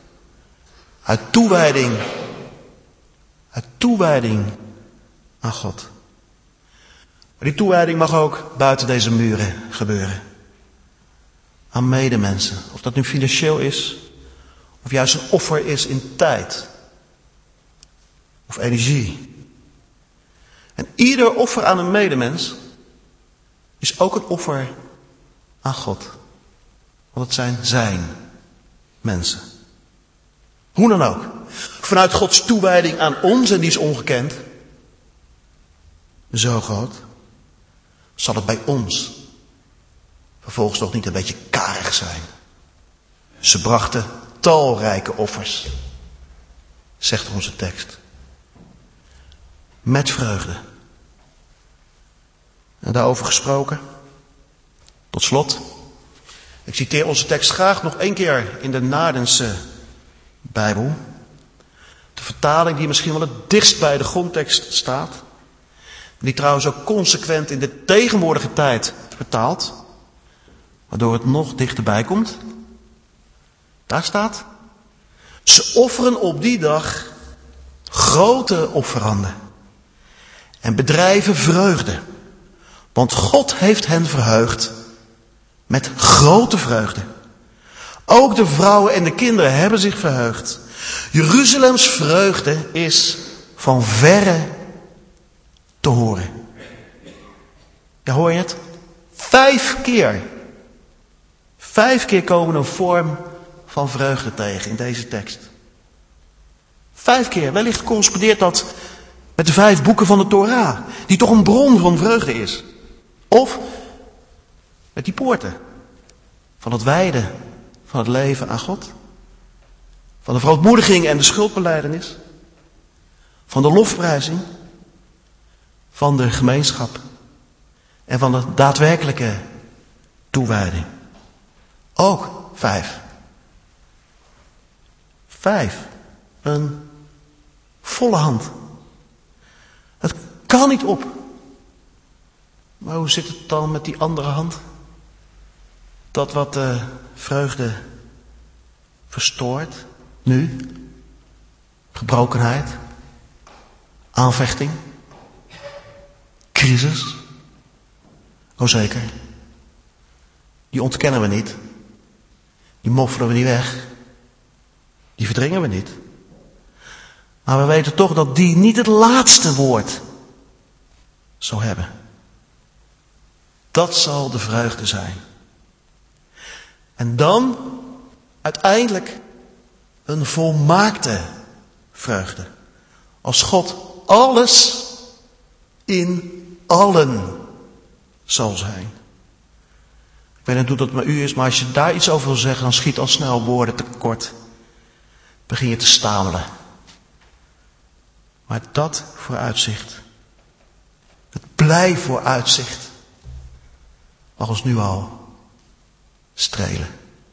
Uit toewijding. Uit toewijding aan God. Maar die toewijding mag ook buiten deze muren gebeuren. Aan medemensen. Of dat nu financieel is. Of juist een offer is in tijd. Of energie. En ieder offer aan een medemens is ook een offer aan God. Want het zijn zijn mensen. Hoe dan ook. Vanuit Gods toewijding aan ons, en die is ongekend. Zo groot. Zal het bij ons vervolgens toch niet een beetje karig zijn. Ze brachten talrijke offers. Zegt onze tekst. Met vreugde. En daarover gesproken. Tot slot. Ik citeer onze tekst graag nog één keer in de Naardense Bijbel. De vertaling die misschien wel het dichtst bij de grondtekst staat. Die trouwens ook consequent in de tegenwoordige tijd vertaalt. Waardoor het nog dichterbij komt. Daar staat. Ze offeren op die dag grote offeranden. En bedrijven vreugde. Want God heeft hen verheugd met grote vreugde. Ook de vrouwen en de kinderen hebben zich verheugd. Jeruzalems vreugde is van verre te horen. Ja, hoor je het? Vijf keer. Vijf keer komen we een vorm van vreugde tegen in deze tekst. Vijf keer. Wellicht correspondeert dat met de vijf boeken van de Torah, die toch een bron van vreugde is. Of met die poorten van het wijden van het leven aan God. Van de verootmoediging en de schuldbelijdenis. Van de lofprijzing. Van de gemeenschap. En van de daadwerkelijke toewijding. Ook vijf. Vijf. Een volle hand. Het kan niet op. Maar hoe zit het dan met die andere hand? Dat wat de vreugde verstoort, nu, gebrokenheid, aanvechting, crisis. Oh zeker, die ontkennen we niet, die moffelen we niet weg, die verdringen we niet. Maar we weten toch dat die niet het laatste woord zal hebben. Dat zal de vreugde zijn. En dan uiteindelijk een volmaakte vreugde. Als God alles in allen zal zijn. Ik weet niet hoe dat met u is, maar als je daar iets over wil zeggen, dan schiet al snel woorden tekort. Begin je te stamelen. Maar dat vooruitzicht, het blij vooruitzicht, mag ons nu al strelen.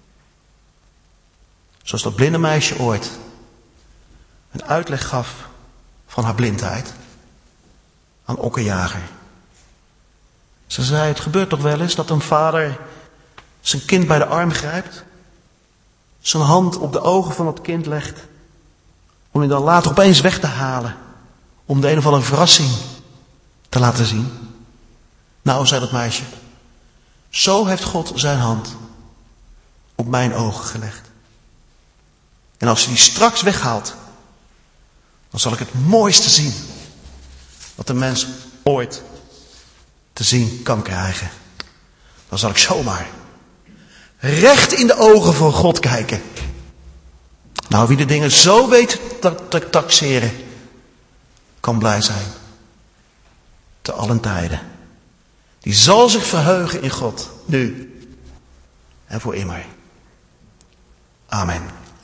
Zoals dat blinde meisje ooit een uitleg gaf van haar blindheid aan okkenjager. Ze zei, het gebeurt toch wel eens dat een vader zijn kind bij de arm grijpt, zijn hand op de ogen van het kind legt, om hem dan later opeens weg te halen, om de een of andere verrassing te laten zien. Nou, zei dat meisje, zo heeft God zijn hand op mijn ogen gelegd. En als hij die straks weghaalt, dan zal ik het mooiste zien wat de mens ooit te zien kan krijgen. Dan zal ik zomaar recht in de ogen van God kijken. Nou, wie de dingen zo weet te taxeren, kan blij zijn. Te allen tijden. Die zal zich verheugen in God, nu en voor immer. Amen.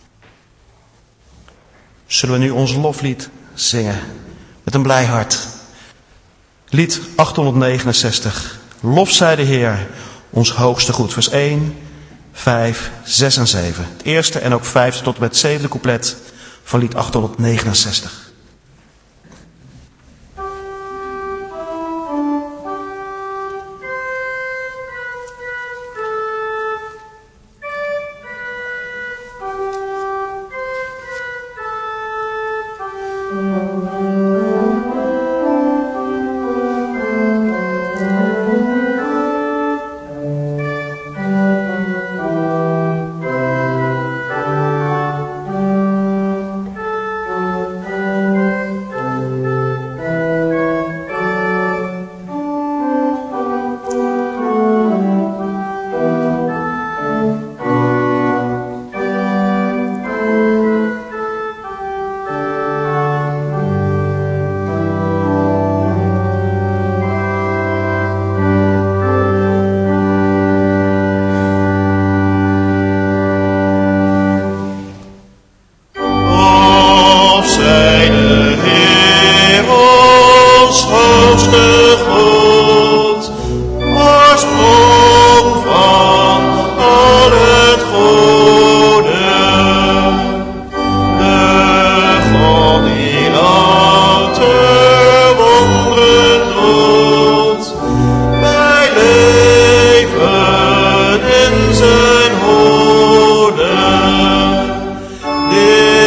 Zullen we nu ons loflied zingen met een blij hart. Lied achthonderdnegenenzestig. Lof zij de Heer, ons hoogste goed. Vers één, vijf, zes en zeven. Het eerste en ook vijfde tot en met zevende couplet van lied achthonderdnegenenzestig.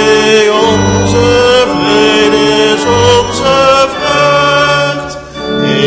Onze vreugd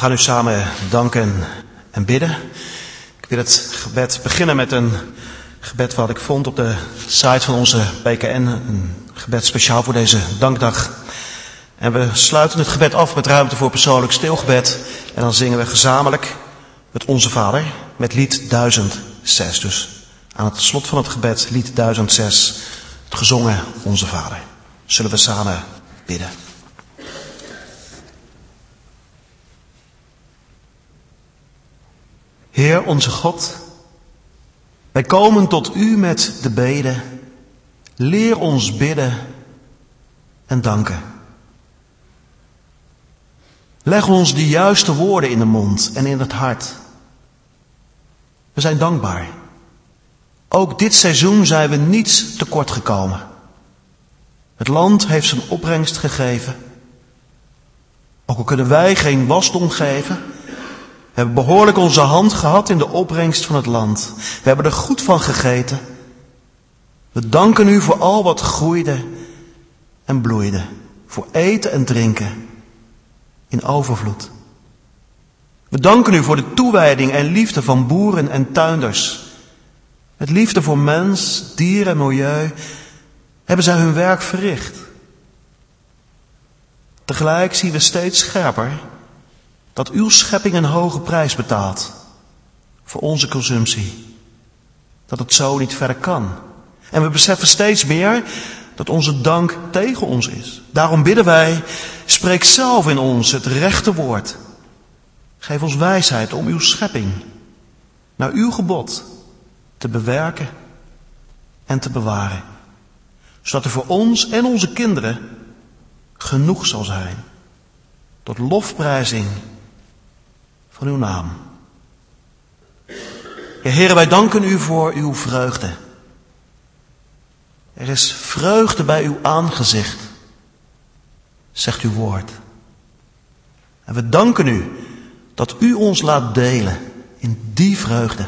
gaan nu samen danken en bidden. Ik wil het gebed beginnen met een gebed wat ik vond op de site van onze P K N. Een gebed speciaal voor deze dankdag. En we sluiten het gebed af met ruimte voor persoonlijk stilgebed. En dan zingen we gezamenlijk het Onze Vader met lied duizend zes. Dus aan het slot van het gebed, lied duizend zes, het gezongen Onze Vader. Zullen we samen bidden. Heer onze God, wij komen tot u met de bede. Leer ons bidden en danken. Leg ons de juiste woorden in de mond en in het hart. We zijn dankbaar. Ook dit seizoen zijn we niets tekort gekomen. Het land heeft zijn opbrengst gegeven. Ook al kunnen wij geen wasdom geven. We hebben behoorlijk onze hand gehad in de opbrengst van het land. We hebben er goed van gegeten. We danken u voor al wat groeide en bloeide. Voor eten en drinken in overvloed. We danken u voor de toewijding en liefde van boeren en tuinders. Met liefde voor mens, dier en milieu hebben zij hun werk verricht. Tegelijk zien we steeds scherper dat uw schepping een hoge prijs betaalt voor onze consumptie. Dat het zo niet verder kan. En we beseffen steeds meer dat onze dank tegen ons is. Daarom bidden wij, spreek zelf in ons het rechte woord. Geef ons wijsheid om uw schepping naar uw gebod te bewerken en te bewaren. Zodat er voor ons en onze kinderen genoeg zal zijn. Tot lofprijzing van uw naam. Ja, Heere, wij danken u voor uw vreugde. Er is vreugde bij uw aangezicht, zegt uw woord. En we danken u dat u ons laat delen in die vreugde.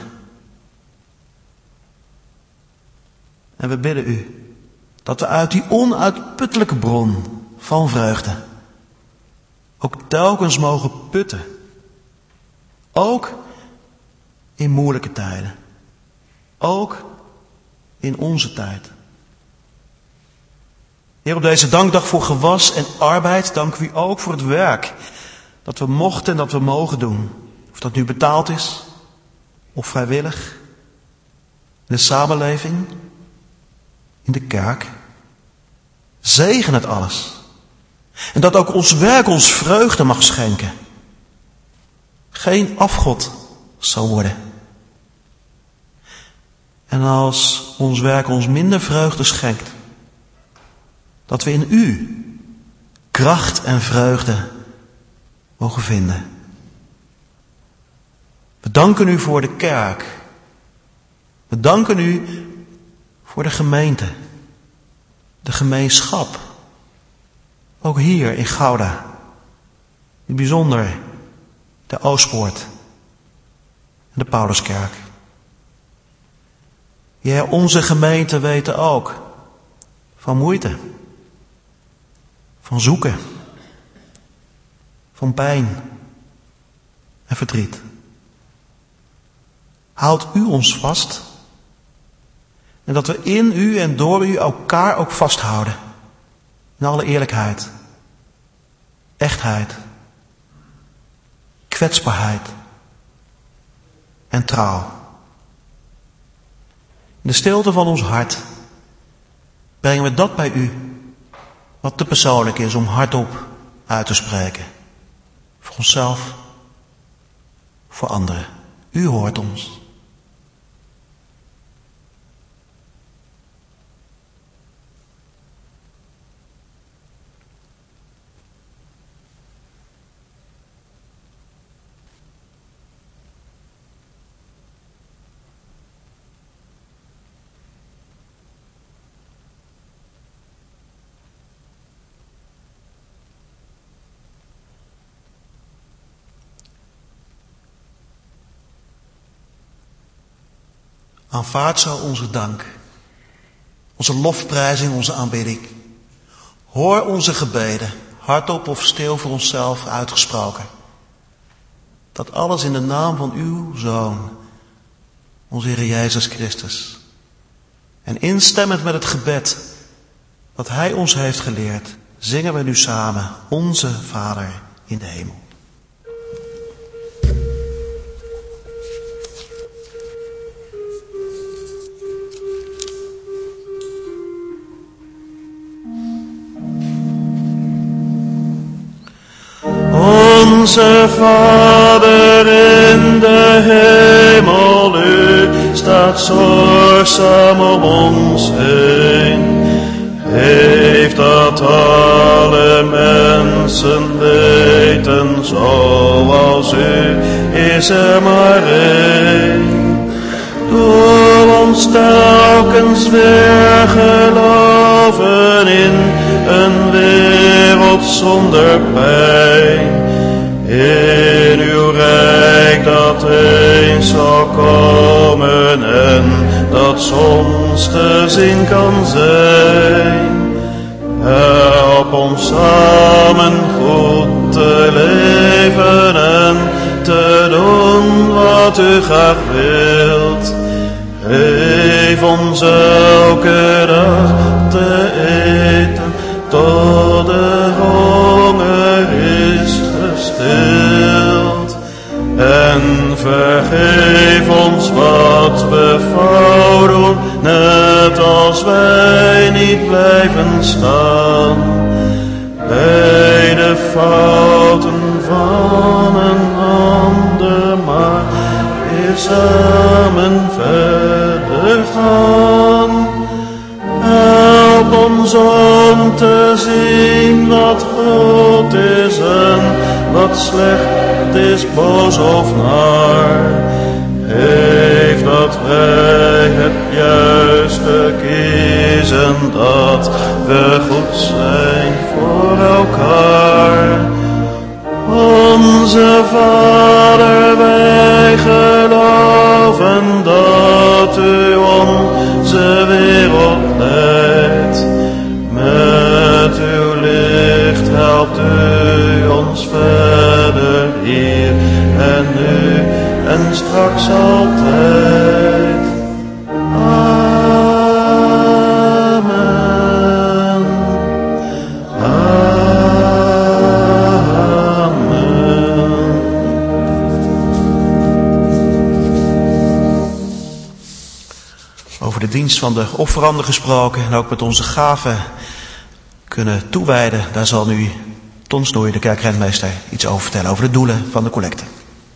En we bidden u dat we uit die onuitputtelijke bron van vreugde ook telkens mogen putten. Ook in moeilijke tijden. Ook in onze tijd. Heer, op deze dankdag voor gewas en arbeid danken we u ook voor het werk dat we mochten en dat we mogen doen. Of dat nu betaald is of vrijwillig. In de samenleving, in de kerk. Zegen het alles. En dat ook ons werk ons vreugde mag schenken. Geen afgod zal worden. En als ons werk ons minder vreugde schenkt, dat we in u kracht en vreugde mogen vinden. We danken u voor de kerk. We danken u voor de gemeente. De gemeenschap. Ook hier in Gouda. In het bijzonder de Oostpoort. En de Pauluskerk. Ja, onze gemeente weten ook van moeite. Van zoeken. Van pijn. En verdriet. Houdt u ons vast. En dat we in u en door u elkaar ook vasthouden. In alle eerlijkheid. Echtheid. Kwetsbaarheid. En trouw. In de stilte van ons hart brengen we dat bij u. Wat te persoonlijk is om hardop uit te spreken. Voor onszelf. Voor anderen. U hoort ons. Aanvaard zo onze dank, onze lofprijzing, onze aanbidding. Hoor onze gebeden, hardop of stil voor onszelf uitgesproken. Dat alles in de naam van uw Zoon, onze Heer Jezus Christus. En instemmend met het gebed dat Hij ons heeft geleerd, zingen we nu samen Onze Vader in de hemel. Onze Vader in de hemel, u staat zorgzaam om ons heen. Heeft dat alle mensen weten, zoals u is er maar één. Doe ons telkens weer geloven in een wereld zonder pijn. In uw rijk dat eens zal komen en dat soms te zien kan zijn. Help ons samen goed te leven en te doen wat u graag wilt. Geef ons elke dag te eten tot de honger is gestild. En vergeef ons wat we fout doen, net als wij niet blijven staan bij de fouten van een ander, maar weer samen verder gaan. Help ons om te zien wat goed is en wat slecht is, boos of naar. Geef dat wij het juiste kiezen, dat we goed zijn voor elkaar. Onze Vader, wij geloven dat u onze wereld leidt. Met uw licht helpt u ons verder hier en nu en straks altijd. Amen. Amen. Over de dienst van de offeranden gesproken en ook met onze gaven kunnen toewijden, daar zal nu Ton Snoei, de kerkrentmeester, iets over vertellen, over de doelen van de collecte.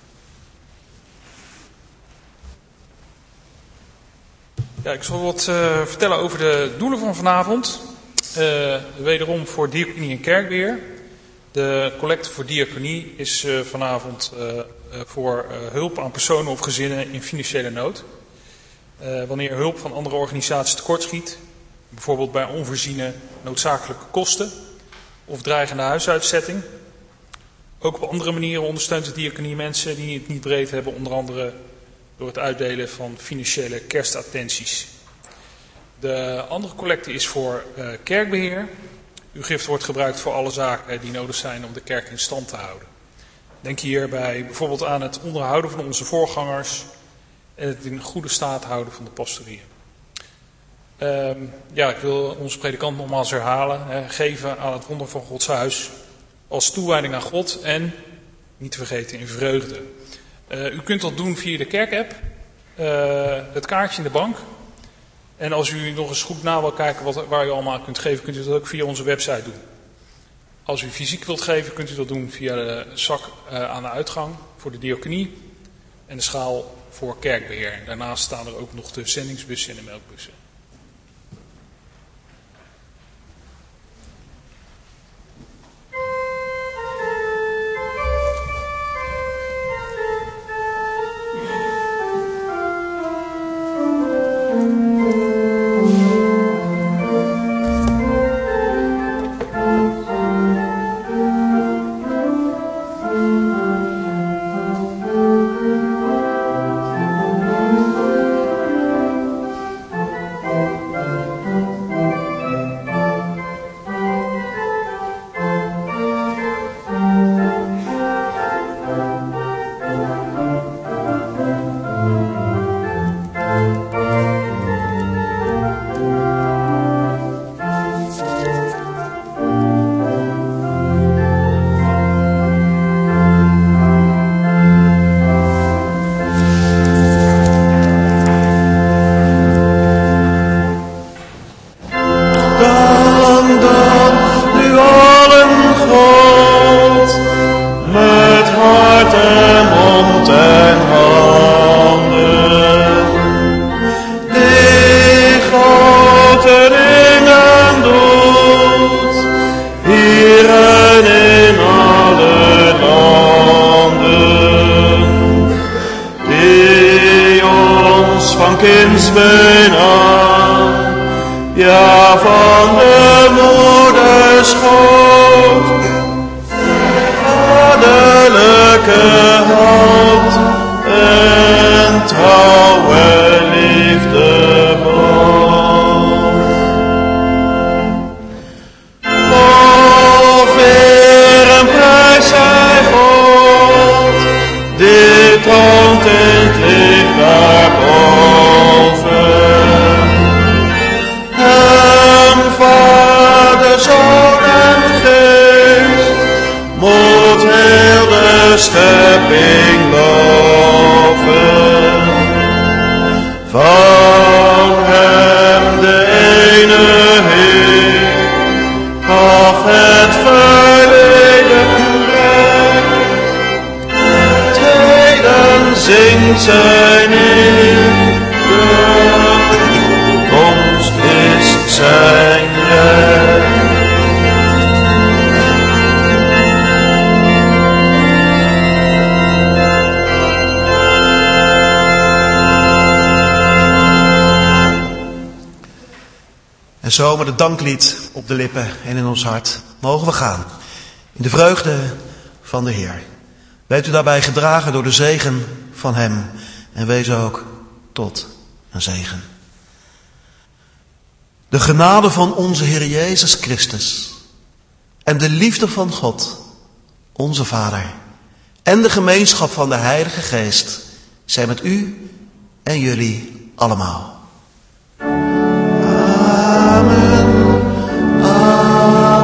Ja, ik zal wat uh, vertellen over de doelen van vanavond. Uh, wederom voor diaconie en kerkbeheer. De collecte voor diaconie is uh, vanavond uh, uh, voor uh, hulp aan personen of gezinnen in financiële nood. Uh, wanneer hulp van andere organisaties tekortschiet, bijvoorbeeld bij onvoorziene noodzakelijke kosten of dreigende huisuitzetting. Ook op andere manieren ondersteunt de diaconie mensen die het niet breed hebben, onder andere door het uitdelen van financiële kerstattenties. De andere collecte is voor uh, kerkbeheer. Uw gift wordt gebruikt voor alle zaken die nodig zijn om de kerk in stand te houden. Denk hierbij bijvoorbeeld aan het onderhouden van onze voorgangers en het in goede staat houden van de pastorieën. Um, ja, ik wil onze predikant nogmaals herhalen. Hè, geven aan het wonder van Gods huis als toewijding aan God en, niet te vergeten, in vreugde. Uh, u kunt dat doen via de kerkapp, uh, het kaartje in de bank. En als u nog eens goed na wil kijken wat, waar u allemaal kunt geven, kunt u dat ook via onze website doen. Als u fysiek wilt geven, kunt u dat doen via de zak uh, aan de uitgang voor de diaconie en de schaal voor kerkbeheer. Daarnaast staan er ook nog de zendingsbussen en de melkbussen. van kindsbeen aan, ja van de moederschoot, vaderlijke hand en trouwe liefde band. Lof, eer en prijs zij God, dit toont in het licht daarboven. Hem, Vader, Zoon en Geest, moet heel de schepping loven. Van hem de ene Heer, gaf het verleden recht. Heden zingt zijn eer, de toekomst is zijn recht. En zo met het danklied op de lippen en in ons hart mogen we gaan. In de vreugde van de Heer. Weet u daarbij gedragen door de zegen van hem. En wees ook tot een zegen. De genade van onze Heer Jezus Christus. En de liefde van God, onze Vader. En de gemeenschap van de Heilige Geest zijn met u en jullie allemaal. Amen. Amen.